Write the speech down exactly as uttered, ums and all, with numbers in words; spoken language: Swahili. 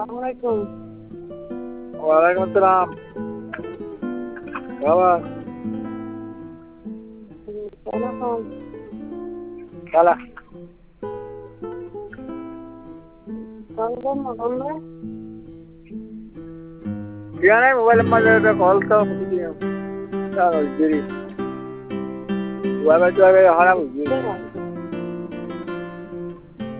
Assalamualaikum. Waalaikumsalam. Bawa. Kenapa? Salah. Kamu mau kemana? Dia ni mobile mana ada call tu mesti dia. Tahu jadi. Wah macam apa haram jadi.